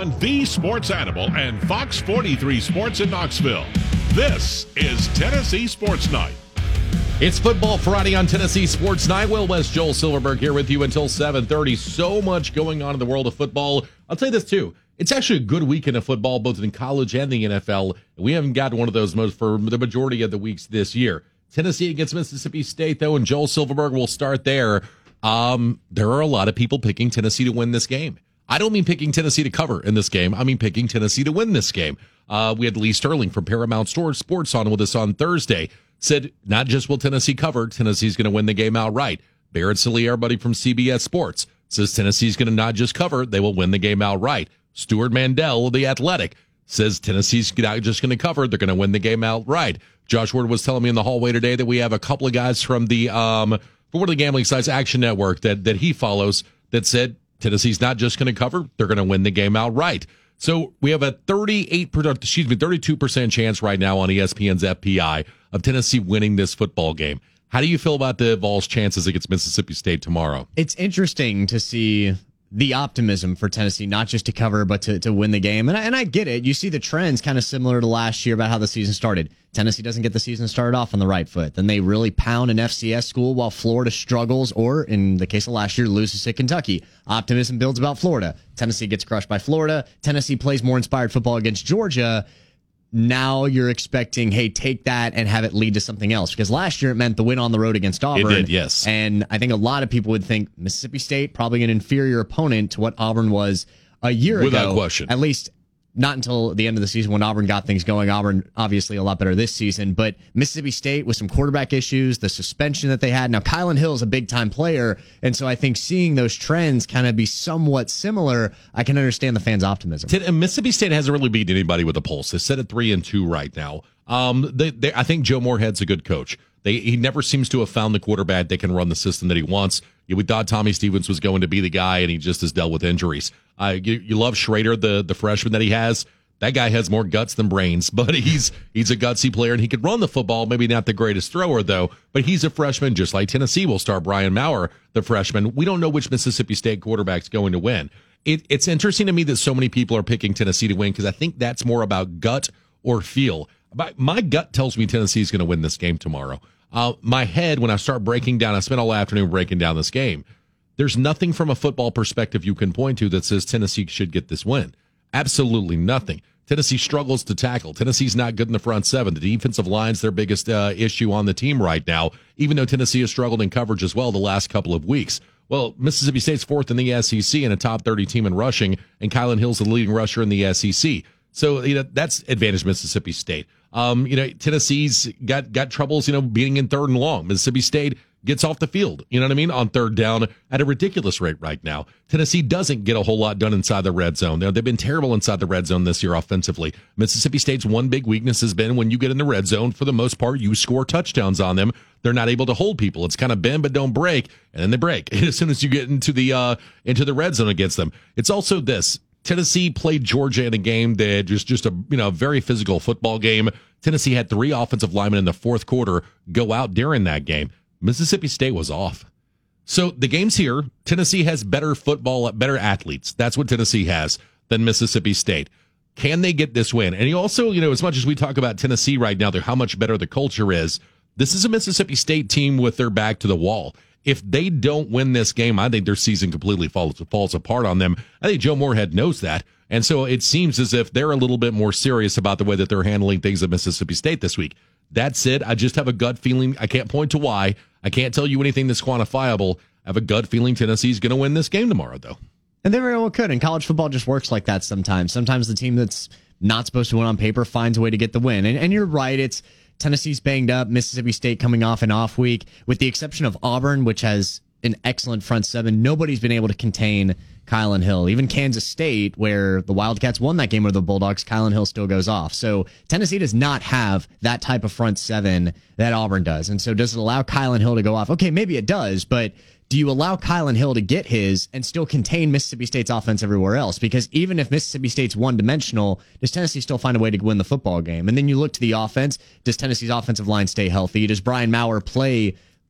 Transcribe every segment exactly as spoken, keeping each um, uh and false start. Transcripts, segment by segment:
The Sports Animal and Fox forty-three Sports in Knoxville. This is Tennessee Sports Night. It's Football Friday on Tennessee Sports Night. Will West, Joel Silverberg here with you until seven thirty. So much going on in the world of football. I'll tell you this, too. It's actually a good weekend of football, both in college and the N F L. We haven't gotten one of those most for the majority of the weeks this year. Tennessee against Mississippi State, though, and Joel Silverberg will start there. Um, there are a lot of people picking Tennessee to win this game. I don't mean picking Tennessee to cover in this game. I mean picking Tennessee to win this game. Uh, we had Lee Sterling from Paramount Sports on with us on Thursday. Said not just will Tennessee cover, Tennessee's going to win the game outright. Barrett Sallee, our buddy from C B S Sports, says Tennessee's going to not just cover, they will win the game outright. Stuart Mandel of The Athletic says Tennessee's not just going to cover, they're going to win the game outright. Josh Ward was telling me in the hallway today that we have a couple of guys from the um, for one of the gambling sites, Action Network, that that he follows, that said Tennessee's not just going to cover, they're going to win the game outright. So we have a thirty-eight, excuse me, thirty-two percent chance right now on E S P N's F P I of Tennessee winning this football game. How do you feel about the Vols' chances against Mississippi State tomorrow? It's interesting to see the optimism for Tennessee, not just to cover, but to, to win the game. And I, and I get it. You see the trends kind of similar to last year about how the season started. Tennessee doesn't get the season started off on the right foot. Then they really pound an F C S school while Florida struggles, or in the case of last year, loses to Kentucky. Optimism builds about Florida. Tennessee gets crushed by Florida. Tennessee plays more inspired football against Georgia. Now you're expecting, hey, take that and have it lead to something else. Because last year it meant the win on the road against Auburn. It did, yes. And I think a lot of people would think Mississippi State, probably an inferior opponent to what Auburn was a year Without ago. Without question. At least not until the end of the season when Auburn got things going. Auburn, obviously, a lot better this season. But Mississippi State with some quarterback issues, the suspension that they had. Now, Kylan Hill is a big-time player. And so I think seeing those trends kind of be somewhat similar, I can understand the fans' optimism. Mississippi State hasn't really beat anybody with a pulse. They sit at three and two right now. Um, they, they, I think Joe Moorhead's a good coach. They, he never seems to have found the quarterback that can run the system that he wants. Yeah, we thought Tommy Stevens was going to be the guy, and he just has dealt with injuries. Uh, you, you love Schrader, the the freshman that he has. That guy has more guts than brains, but he's he's a gutsy player, and he could run the football. Maybe not the greatest thrower, though, but he's a freshman, just like Tennessee will start Brian Maurer, the freshman. We don't know which Mississippi State quarterback's going to win. It, it's interesting to me that so many people are picking Tennessee to win because I think that's more about gut or feel. My, my gut tells me Tennessee's going to win this game tomorrow. Uh, my head, when I start breaking down, I spent all afternoon breaking down this game. There's nothing from a football perspective you can point to that says Tennessee should get this win. Absolutely nothing. Tennessee struggles to tackle. Tennessee's not good in the front seven. The defensive line's their biggest uh, issue on the team right now, even though Tennessee has struggled in coverage as well the last couple of weeks. Well, Mississippi State's fourth in the S E C and a top thirty team in rushing, and Kylan Hill's the leading rusher in the S E C. So, you know, that's advantage Mississippi State. Um, you know, Tennessee's got, got troubles, you know, being in third and long. Mississippi State gets off the field, you know what I mean, on third down at a ridiculous rate right now. Tennessee doesn't get a whole lot done inside the red zone. They've been terrible inside the red zone this year offensively. Mississippi State's one big weakness has been when you get in the red zone, for the most part, you score touchdowns on them. They're not able to hold people. It's kind of bend but don't break, and then they break as soon as you get into the uh, into the red zone against them. It's also this. Tennessee played Georgia in a game that was just a you know very physical football game. Tennessee had three offensive linemen in the fourth quarter go out during that game. Mississippi State was off. So the game's here. Tennessee has better football, better athletes. That's what Tennessee has than Mississippi State. Can they get this win? And you also, you know, as much as we talk about Tennessee right now, how much better the culture is, this is a Mississippi State team with their back to the wall. If they don't win this game, I think their season completely falls, falls apart on them. I think Joe Moorhead knows that. And so it seems as if they're a little bit more serious about the way that they're handling things at Mississippi State this week. That's it. I just have a gut feeling. I can't point to why. I can't tell you anything that's quantifiable. I have a gut feeling Tennessee's going to win this game tomorrow, though. And they very well could. And college football just works like that sometimes. Sometimes the team that's not supposed to win on paper finds a way to get the win. And, and you're right. It's Tennessee's banged up. Mississippi State coming off an off week, with the exception of Auburn, which has an excellent front seven. Nobody's been able to contain Kylan Hill. Even Kansas State, where the Wildcats won that game with the Bulldogs, Kylan Hill still goes off. So Tennessee does not have that type of front seven that Auburn does. And so does it allow Kylan Hill to go off? Okay, maybe it does, but do you allow Kylan Hill to get his and still contain Mississippi State's offense everywhere else? Because even if Mississippi State's one-dimensional, does Tennessee still find a way to win the football game? And then you look to the offense. Does Tennessee's offensive line stay healthy? Does Brian Maurer play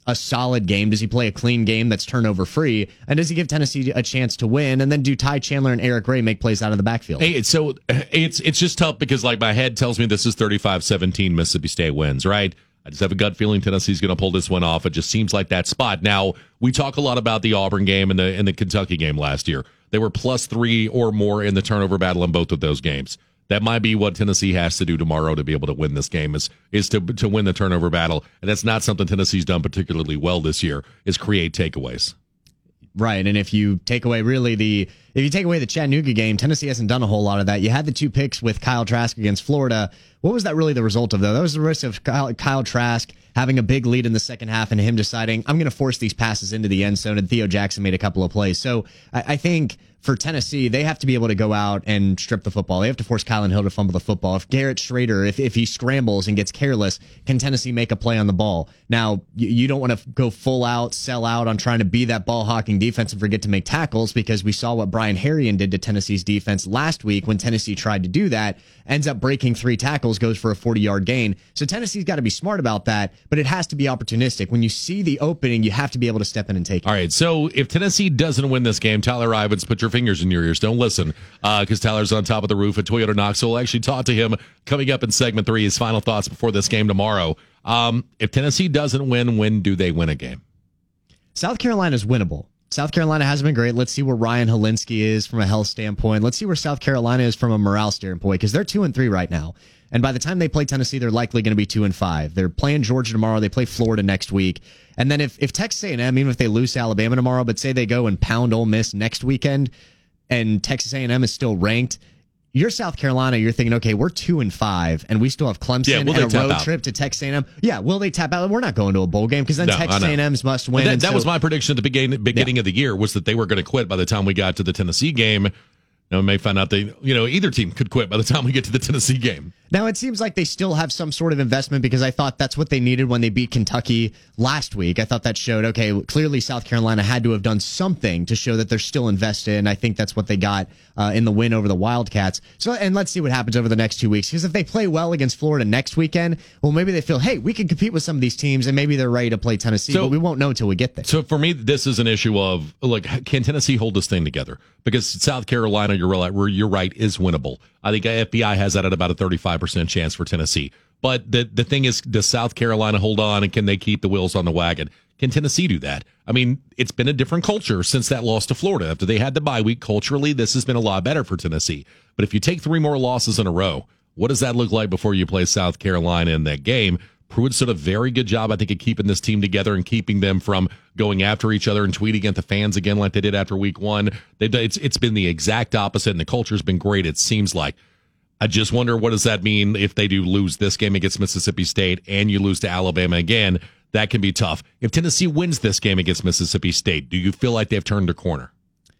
a solid game? Does he play a clean game that's turnover free? And does he give Tennessee a chance to win? And then do Ty Chandler and Eric Gray make plays out of the backfield? Hey, so it's it's just tough because like my head tells me this is thirty-five seventeen Mississippi State wins, right? I just have a gut feeling Tennessee's going to pull this one off. It just seems like that spot. Now, we talk a lot about the Auburn game and the and the Kentucky game last year. They were plus three or more in the turnover battle in both of those games. That might be what Tennessee has to do tomorrow to be able to win this game is is to to win the turnover battle. And that's not something Tennessee's done particularly well this year, is create takeaways. Right, and if you take away really the if you take away the Chattanooga game, Tennessee hasn't done a whole lot of that. You had the two picks with Kyle Trask against Florida. What was that really the result of, though? That was the risk of Kyle, Kyle Trask having a big lead in the second half and him deciding, I'm going to force these passes into the end zone, and Theo Jackson made a couple of plays. So I, I think for Tennessee, they have to be able to go out and strip the football. They have to force Kylan Hill to fumble the football. If Garrett Schrader, if, if he scrambles and gets careless, can Tennessee make a play on the ball? Now, you, you don't want to go full out, sell out on trying to be that ball hawking defense and forget to make tackles, because we saw what Brian Harrion did to Tennessee's defense last week when Tennessee tried to do that, ends up breaking three tackles, goes for a forty-yard gain. So Tennessee's got to be smart about that, but it has to be opportunistic. When you see the opening, you have to be able to step in and take it. All right, so if Tennessee doesn't win this game, Tyler Ivins, put your fingers in your ears. Don't listen, because uh, Tyler's on top of the roof at Toyota Knoxville. We'll actually talk to him coming up in segment three, his final thoughts before this game tomorrow. Um, if Tennessee doesn't win, when do they win a game? South Carolina's winnable. South Carolina hasn't been great. Let's see where Ryan Helinski is from a health standpoint. Let's see where South Carolina is from a morale standpoint, because they're two and three right now. And by the time they play Tennessee, they're likely going to be two and five. They're playing Georgia tomorrow. They play Florida next week. And then if, if Texas A and M, even if they lose to Alabama tomorrow, but say they go and pound Ole Miss next weekend, and Texas A and M is still ranked, you're South Carolina, you're thinking, okay, we're two and five, and we still have Clemson yeah, and a road out? trip to Texas A and M. Yeah, will they tap out? We're not going to a bowl game, because then no, Texas A and M's must win. That, and that so, was my prediction at the beginning, beginning yeah. of the year, was that they were going to quit by the time we got to the Tennessee game. Now, we may find out they, you know, either team could quit by the time we get to the Tennessee game. Now, it seems like they still have some sort of investment, because I thought that's what they needed when they beat Kentucky last week. I thought that showed, okay, clearly South Carolina had to have done something to show that they're still invested, and I think that's what they got uh, in the win over the Wildcats. So, and let's see what happens over the next two weeks, because if they play well against Florida next weekend, well, maybe they feel, hey, we can compete with some of these teams, and maybe they're ready to play Tennessee, so, but we won't know until we get there. So for me, this is an issue of, like, can Tennessee hold this thing together? Because South Carolina, you're right, you're right, is winnable. I think F B I has that at about a thirty-five percent chance for Tennessee. But the the thing is, does South Carolina hold on, and can they keep the wheels on the wagon? Can Tennessee do that? I mean, it's been a different culture since that loss to Florida. After they had the bye week, culturally, this has been a lot better for Tennessee. But if you take three more losses in a row, what does that look like before you play South Carolina in that game? Pruitt's done a very good job, I think, of keeping this team together and keeping them from going after each other and tweeting at the fans again like they did after week one. They've, it's, it's been the exact opposite, and the culture's been great, it seems like. I just wonder, what does that mean if they do lose this game against Mississippi State and you lose to Alabama again? That can be tough. If Tennessee wins this game against Mississippi State, do you feel like they've turned a corner?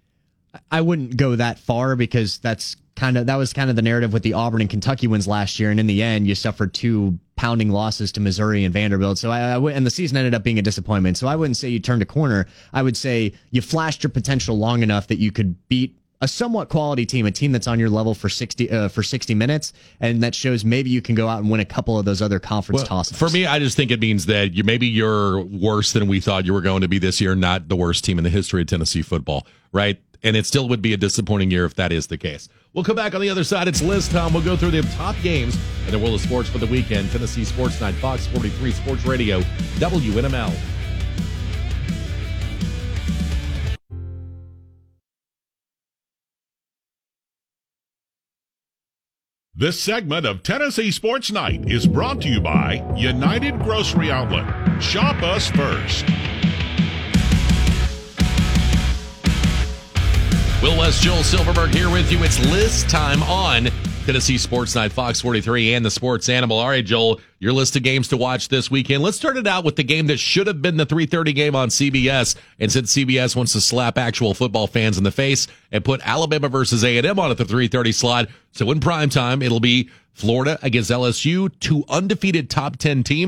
I wouldn't go that far, because that's kind of that was kind of the narrative with the Auburn and Kentucky wins last year, and in the end, you suffered two pounding losses to Missouri and Vanderbilt. So I, I w- and the season ended up being a disappointment. So I wouldn't say you turned a corner. I would say you flashed your potential long enough that you could beat a somewhat quality team, a team that's on your level for sixty uh, for sixty minutes, and that shows maybe you can go out and win a couple of those other conference well, tosses. For me, I just think it means that you maybe you're worse than we thought you were going to be this year, not the worst team in the history of Tennessee football, right? And it still would be a disappointing year if that is the case. We'll come back on the other side. It's Liz Tom. We'll go through the top games in the world of sports for the weekend. Tennessee Sports Night, Fox forty-three Sports Radio, W N M L. This segment of Tennessee Sports Night is brought to you by United Grocery Outlet. Shop us first. Will West, Joel Silverberg here with you. It's list time on Tennessee Sports Night, Fox forty-three, and the Sports Animal. All right, Joel, your list of games to watch this weekend. Let's start it out with the game that should have been the three thirty game on C B S. And since C B S wants to slap actual football fans in the face and put Alabama versus A and M on at the three thirty slot, so in primetime, it'll be Florida against L S U, two undefeated top ten teams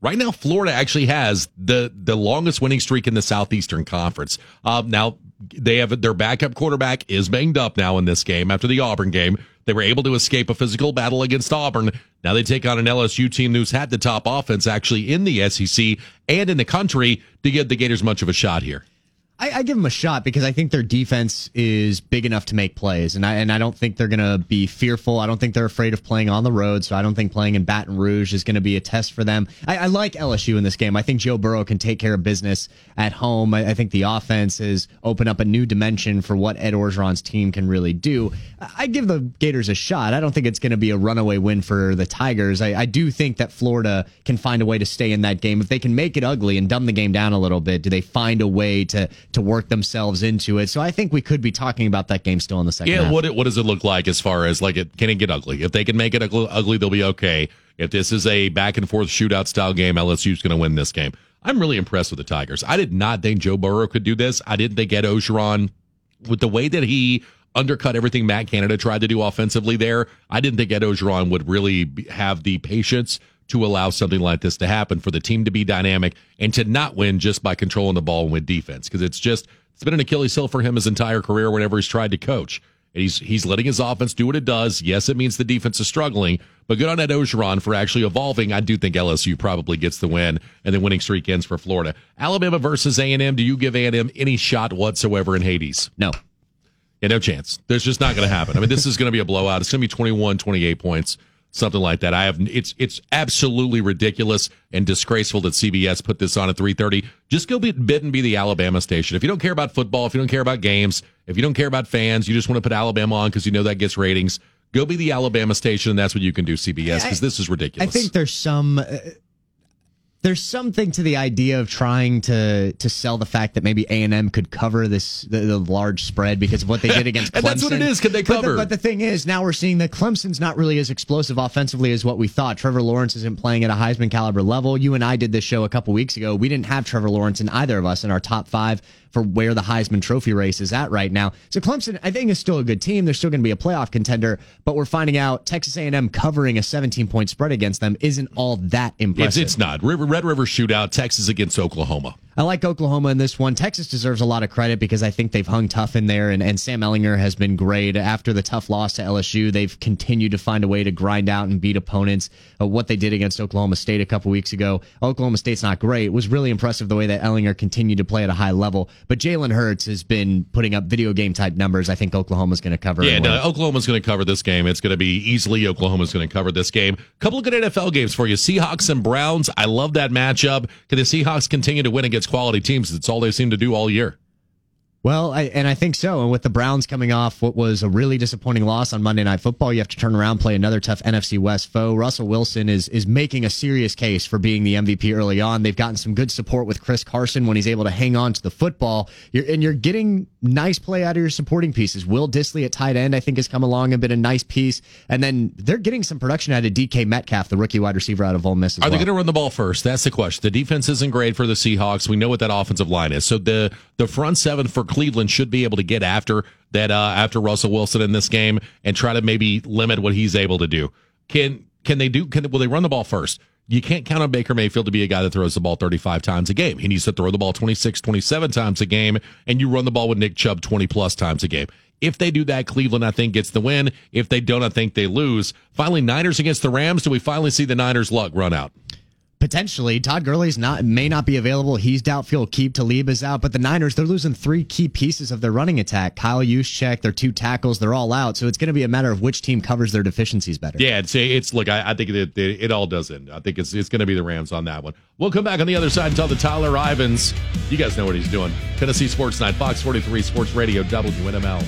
Right now, Florida actually has the, the longest winning streak in the Southeastern Conference. Uh, now, they have their backup quarterback is banged up now in this game after the Auburn game. They were able to escape a physical battle against Auburn. Now they take on an L S U team who's had the top offense actually in the S E C and in the country to give the Gators much of a shot here. I, I give them a shot because I think their defense is big enough to make plays, and I and I don't think they're going to be fearful. I don't think they're afraid of playing on the road, so I don't think playing in Baton Rouge is going to be a test for them. I, I like L S U in this game. I think Joe Burrow can take care of business at home. I, I think the offense has opened up a new dimension for what Ed Orgeron's team can really do. I, I give the Gators a shot. I don't think it's going to be a runaway win for the Tigers. I, I do think that Florida can find a way to stay in that game. If they can make it ugly and dumb the game down a little bit, do they find a way to to work themselves into it? So I think we could be talking about that game still in the second yeah, half. what it, what does it look like as far as like it can it get ugly? If they can make it ugly, ugly they'll be okay. If this is a back and forth shootout style game, L S U's going to win this game. I'm really impressed with the Tigers. I did not think Joe Burrow could do this. I didn't think Ed Orgeron, with the way that he undercut everything Matt Canada tried to do offensively there, I didn't think Ed Orgeron would really have the patience to allow something like this to happen, for the team to be dynamic and to not win just by controlling the ball and with defense. Because it's just, it's been an Achilles heel for him his entire career whenever he's tried to coach. He's he's letting his offense do what it does. Yes, it means the defense is struggling, but good on Ed Orgeron for actually evolving. I do think L S U probably gets the win, and the winning streak ends for Florida. Alabama versus A and M. Do you give A and M any shot whatsoever in Hades? No. Yeah, no chance. There's just not going to happen. I mean, this is going to be a blowout. It's going to be twenty-one, twenty-eight points. Something like that. I have. It's it's absolutely ridiculous and disgraceful that C B S put this on at three thirty. Just go be, bid and be the Alabama station. If you don't care about football, if you don't care about games, if you don't care about fans, you just want to put Alabama on because you know that gets ratings. Go be the Alabama station, and that's what you can do, C B S, because this is ridiculous. I think there's some. Uh, There's something to the idea of trying to to sell the fact that maybe A and M could cover this the, the large spread because of what they did against Clemson. And that's what it is. Could they cover? But the, but the thing is, now we're seeing that Clemson's not really as explosive offensively as what we thought. Trevor Lawrence isn't playing at a Heisman caliber level. You and I did this show a couple weeks ago. We didn't have Trevor Lawrence in either of us in our top five for where the Heisman Trophy race is at right now. So Clemson, I think, is still a good team. They're still going to be a playoff contender, but we're finding out Texas A and M covering a seventeen-point spread against them isn't all that impressive. It's, it's not. River, Red River shootout, Texas against Oklahoma. I like Oklahoma in this one. Texas deserves a lot of credit because I think they've hung tough in there, and, and Sam Ehlinger has been great. After the tough loss to L S U, they've continued to find a way to grind out and beat opponents. Uh, what they did against Oklahoma State a couple weeks ago, Oklahoma State's not great. It was really impressive the way that Ehlinger continued to play at a high level. But Jalen Hurts has been putting up video game type numbers. I think Oklahoma's going to cover. Yeah, no, Oklahoma's going to cover this game. It's going to be easily Oklahoma's going to cover this game. Couple of good N F L games for you. Seahawks and Browns. I love that matchup. Can the Seahawks continue to win against quality teams? It's all they seem to do all year. Well, I, and I think so. And with the Browns coming off what was a really disappointing loss on Monday Night Football, you have to turn around, play another tough N F C West foe. Russell Wilson is is making a serious case for being the M V P early on. They've gotten some good support with Chris Carson when he's able to hang on to the football. You're, and you're getting nice play out of your supporting pieces. Will Dissly at tight end, I think, has come along and been a nice piece. And then they're getting some production out of D K Metcalf, the rookie wide receiver out of Ole Miss as Are well. they going to run the ball first? That's the question. The defense isn't great for the Seahawks. We know what that offensive line is. So the, the front seven for Cleveland should be able to get after that uh, after Russell Wilson in this game and try to maybe limit what he's able to do. Can can they do? Can will they run the ball first? You can't count on Baker Mayfield to be a guy that throws the ball thirty-five times a game. He needs to throw the ball twenty-six, twenty-seven times a game, and you run the ball with Nick Chubb twenty plus times a game. If they do that, Cleveland, I think, gets the win. If they don't, I think they lose. Finally, Niners against the Rams. Do we finally see the Niners' luck run out? Potentially. Todd Gurley's not may not be available. He's doubtful. Keep Talib is out. But the Niners, they're losing three key pieces of their running attack. Kyle Juszczyk, their two tackles, they're all out. So it's going to be a matter of which team covers their deficiencies better. Yeah, it's, it's look, I, I think it, it, it all does end. I think it's it's going to be the Rams on that one. We'll come back on the other side and tell the Tyler Ivins. You guys know what he's doing. Tennessee Sports Night, Fox forty-three Sports Radio, W N M L.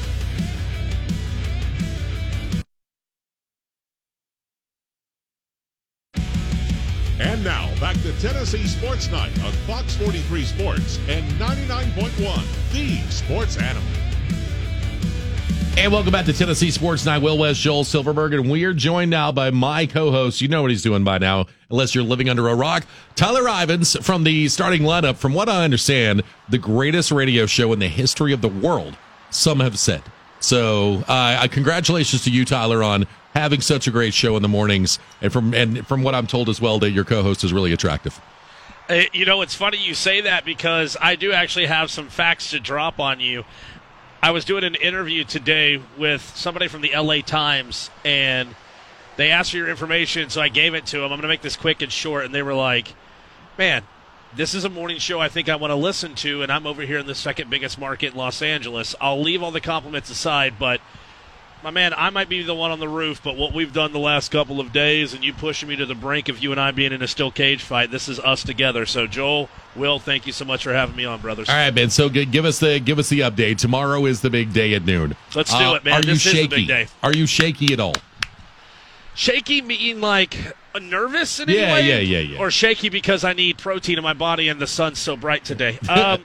And now, back to Tennessee Sports Night on Fox forty-three Sports and ninety-nine point one, the Sports Animal. And welcome back to Tennessee Sports Night. Will West, Joel Silverberg, and we are joined now by my co-host. You know what he's doing by now, unless you're living under a rock. Tyler Ivins from the starting lineup. From what I understand, the greatest radio show in the history of the world, some have said. So, uh, congratulations to you, Tyler, on having such a great show in the mornings, and from and from what I'm told as well, that your co-host is really attractive. Uh, you know, it's funny you say that because I do actually have some facts to drop on you. I was doing an interview today with somebody from the L A Times, and they asked for your information, so I gave it to them. I'm going to make this quick and short, and they were like, man, this is a morning show I think I want to listen to, and I'm over here in the second biggest market in Los Angeles. I'll leave all the compliments aside, but, my man, I might be the one on the roof, but what we've done the last couple of days and you pushing me to the brink of you and I being in a steel cage fight, this is us together. So, Joel, Will, thank you so much for having me on, brothers. All right, man. So give us the give us the update. Tomorrow is the big day at noon. Let's do uh, it, man. Are This you is shaky? the big day. Are you shaky at all? Shaky meaning like nervous in Yeah, any way? yeah, yeah, yeah. Or shaky because I need protein in my body and the sun's so bright today? Um,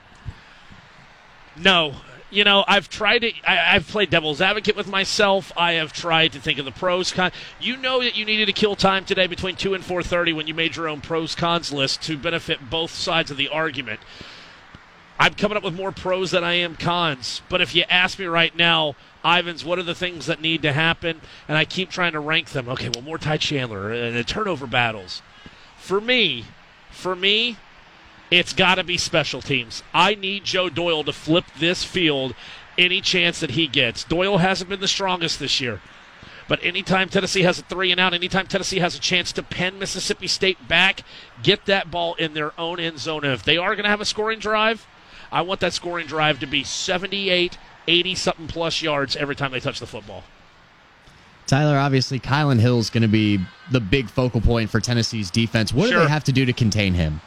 no. You know, I've tried to, I, I've played devil's advocate with myself. I have tried to think of the pros, cons. You know that you needed to kill time today between two and four thirty when you made your own pros, cons list to benefit both sides of the argument. I'm coming up with more pros than I am cons. But if you ask me right now, Ivans, what are the things that need to happen? And I keep trying to rank them. Okay, well, more Ty Chandler and the turnover battles. For me, for me, it's got to be special teams. I need Joe Doyle to flip this field any chance that he gets. Doyle hasn't been the strongest this year. But anytime Tennessee has a three and out, anytime Tennessee has a chance to pen Mississippi State back, get that ball in their own end zone. And if they are going to have a scoring drive, I want that scoring drive to be seventy-eight, eighty-something plus yards every time they touch the football. Tyler, obviously, Kylan Hill's going to be the big focal point for Tennessee's defense. What Sure. do they have to do to contain him?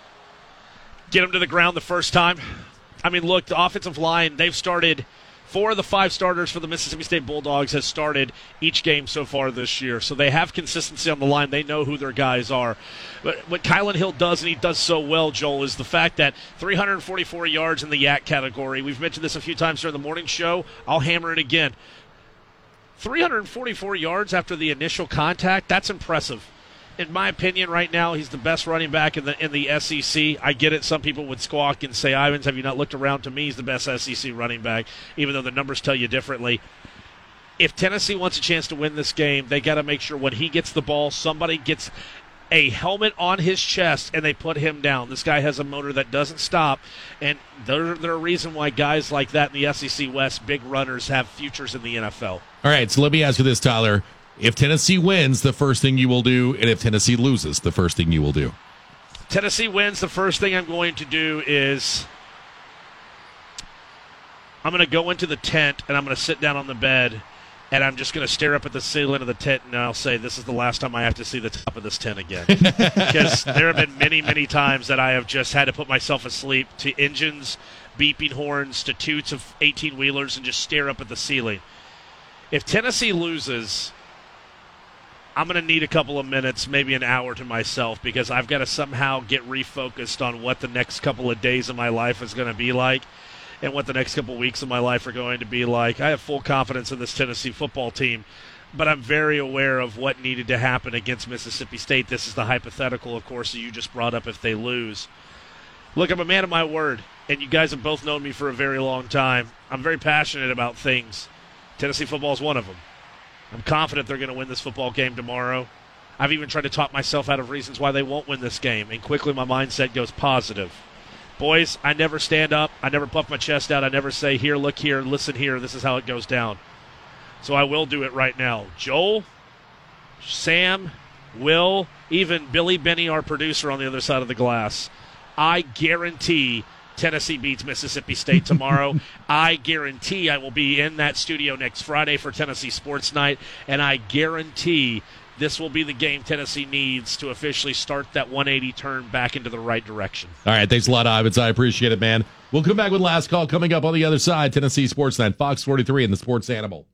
Get him to the ground the first time. I mean, look, the offensive line, they've started four of the five starters for the Mississippi State Bulldogs has started each game so far this year. So they have consistency on the line. They know who their guys are. But what Kylan Hill does, and he does so well, Joel, is the fact that three hundred forty-four yards in the yak category. We've mentioned this a few times during the morning show. I'll hammer it again. three hundred forty-four yards after the initial contact, that's impressive. In my opinion, right now, he's the best running back in the in the S E C. I get it. Some people would squawk and say, Ivans, have you not looked around? To me, he's the best S E C running back, even though the numbers tell you differently. If Tennessee wants a chance to win this game, they got to make sure when he gets the ball, somebody gets a helmet on his chest and they put him down. This guy has a motor that doesn't stop, and they're, they're a reason why guys like that in the S E C West, big runners, have futures in the N F L. All right, so let me ask you this, Tyler. If Tennessee wins, the first thing you will do, and if Tennessee loses, the first thing you will do. Tennessee wins, the first thing I'm going to do is I'm going to go into the tent and I'm going to sit down on the bed and I'm just going to stare up at the ceiling of the tent and I'll say, this is the last time I have to see the top of this tent again. Because there have been many, many times that I have just had to put myself asleep to engines, beeping horns, to toots of eighteen-wheelers and just stare up at the ceiling. If Tennessee loses, I'm going to need a couple of minutes, maybe an hour to myself, because I've got to somehow get refocused on what the next couple of days of my life is going to be like and what the next couple of weeks of my life are going to be like. I have full confidence in this Tennessee football team, but I'm very aware of what needed to happen against Mississippi State. This is the hypothetical, of course, that you just brought up if they lose. Look, I'm a man of my word, and you guys have both known me for a very long time. I'm very passionate about things. Tennessee football is one of them. I'm confident they're going to win this football game tomorrow. I've even tried to talk myself out of reasons why they won't win this game, and quickly my mindset goes positive. Boys, I never stand up. I never puff my chest out. I never say, here, look here, listen here, this is how it goes down. So I will do it right now. Joel, Sam, Will, even Billy Benny, our producer on the other side of the glass, I guarantee Tennessee beats Mississippi State tomorrow. I guarantee I will be in that studio next Friday for Tennessee Sports Night, and I guarantee this will be the game Tennessee needs to officially start that one eighty turn back into the right direction. All right, thanks a lot, Ivans. I appreciate it, man. We'll come back with last call coming up on the other side. Tennessee Sports Night, Fox forty-three, and the Sports Animal.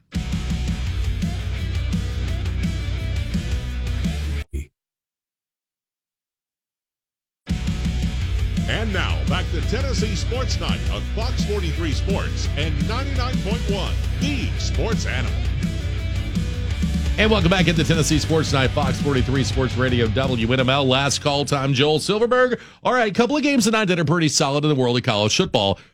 And now, back to Tennessee Sports Night on Fox forty-three Sports and ninety-nine point one, the Sports Animal. And welcome back into Tennessee Sports Night, Fox forty-three Sports Radio, W N M L. Last call time, Joel Silverberg. All right, a couple of games tonight that are pretty solid in the world of college football.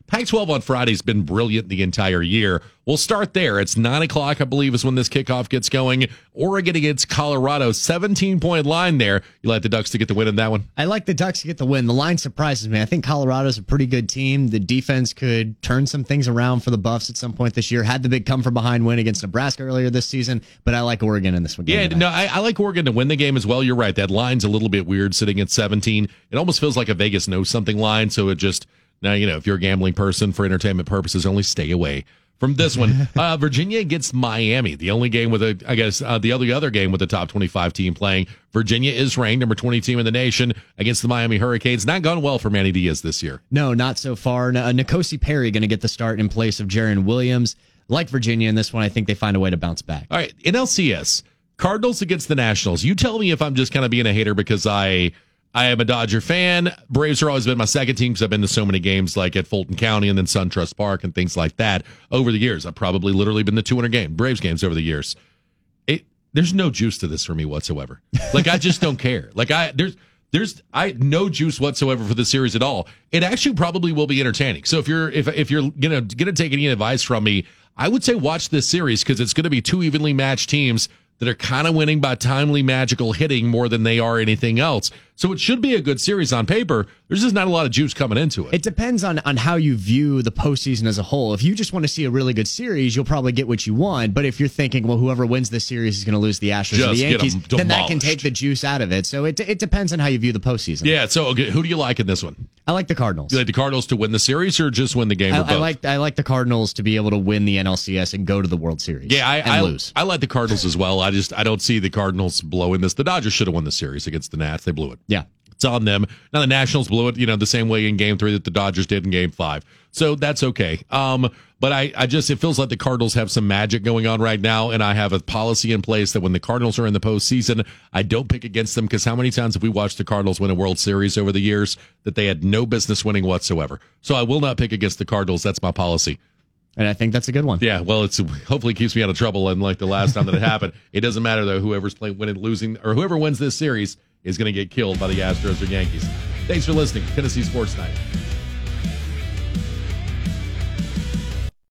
Pac twelve on Friday's been brilliant the entire year. We'll start there. It's nine o'clock, I believe, is when this kickoff gets going. Oregon against Colorado, seventeen-point line there. You like the Ducks to get the win in that one? I like the Ducks to get the win. The line surprises me. I think Colorado's a pretty good team. The defense could turn some things around for the Buffs at some point this year. Had the big come-from-behind win against Nebraska earlier this season, but I like Oregon in this one. Yeah, no, I, I like Oregon to win the game as well. You're right. That line's a little bit weird sitting at seventeen. It almost feels like a Vegas knows something line, so it just... Now, you know, if you're a gambling person for entertainment purposes, only stay away from this one. Uh, Virginia against Miami, the only game with a, I guess, uh, the other other game with the top twenty-five team playing. Virginia is ranked number twenty team in the nation against the Miami Hurricanes. Not gone well for Manny Diaz this year. No, not so far. Uh, N'Kosi Perry going to get the start in place of Jaron Williams. Like Virginia in this one, I think they find a way to bounce back. All right, in L C S, Cardinals against the Nationals. You tell me if I'm just kind of being a hater because I... I am a Dodger fan. Braves have always been my second team because I've been to so many games like at Fulton County and then SunTrust Park and things like that over the years. I've probably literally been to two hundred game Braves games over the years. It there's no juice to this for me whatsoever. Like I just don't care. Like I there's there's I no juice whatsoever for the series at all. It actually probably will be entertaining. So if you're if if you're gonna gonna take any advice from me, I would say watch this series because it's gonna be two evenly matched teams that are kind of winning by timely, magical hitting more than they are anything else. So it should be a good series on paper. There's just not a lot of juice coming into it. It depends on, on how you view the postseason as a whole. If you just want to see a really good series, you'll probably get what you want. But if you're thinking, well, whoever wins this series is going to lose the Astros Just or the Yankees, then that can demolished. take the juice out of it. So it it depends on how you view the postseason. Yeah, so okay, who do you like in this one? I like the Cardinals. Do you like the Cardinals to win the series or just win the game? I, or both? I like I like the Cardinals to be able to win the N L C S and go to the World Series. Yeah, I, and I lose. I like the Cardinals as well. I just I don't see the Cardinals blowing this. The Dodgers should have won the series against the Nats. They blew it. Yeah. It's on them. Now the Nationals blew it, you know, the same way in game three that the Dodgers did in game five. So that's okay. Um, but I, I just, it feels like the Cardinals have some magic going on right now. And I have a policy in place that when the Cardinals are in the postseason, I don't pick against them because how many times have we watched the Cardinals win a World Series over the years that they had no business winning whatsoever? So I will not pick against the Cardinals. That's my policy. And I think that's a good one. Yeah, well, it's hopefully keeps me out of trouble. And like the last time that it happened, it doesn't matter though. Whoever's playing, winning, losing, or whoever wins this series is going to get killed by the Astros or Yankees. Thanks for listening. Tennessee Sports Night.